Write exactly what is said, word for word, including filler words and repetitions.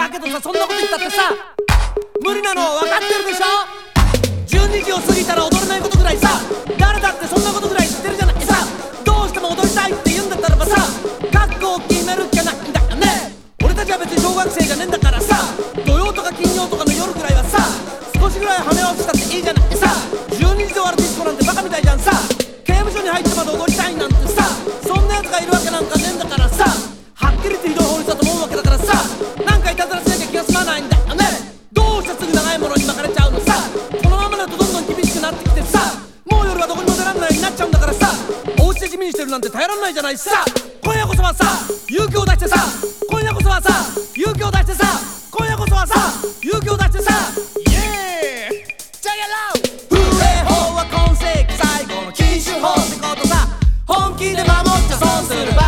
だけどさ、そんなこと言ったってさ無理なの分かってるでしょ。じゅうにじを過ぎたら踊れないことぐらいさ、誰だってそんなことぐらい知ってるじゃないさ。どうしても踊りたいって言うんだったらばさ、覚悟を決めるっきゃないんだよね。俺たちは別に小学生じゃねえんだからさ、土曜とか金曜とかの夜ぐらいはさ、少しぐらい羽目をしたっていいじゃないさ。じゅうにじで終わるディスコなんてバカみたいじゃんさ。刑務所に入ってまで踊りたいなんてさ、そんなやつがいるわけなんかねえんだからさ。はっきり言ってひどい法律だと思うわけだからさ、なんかいたずらしなきゃ気が済まないんだよね。どうしてすぐ長いものに巻かれちゃうのさ。このままだとどんどん厳しくなってきてさ、もう夜はどこにも出らんないようになっちゃうんだからさ、お家で地味にしてるなんて耐えらんないじゃないさ。今夜こそはさ勇気を出してさ、今夜こそはさ勇気を出してさ、今夜こそはさ勇気を出してさ、イエーイチャゲロー。風営法は今世紀最後の禁酒法ってことさ。本気で守っちゃ損するば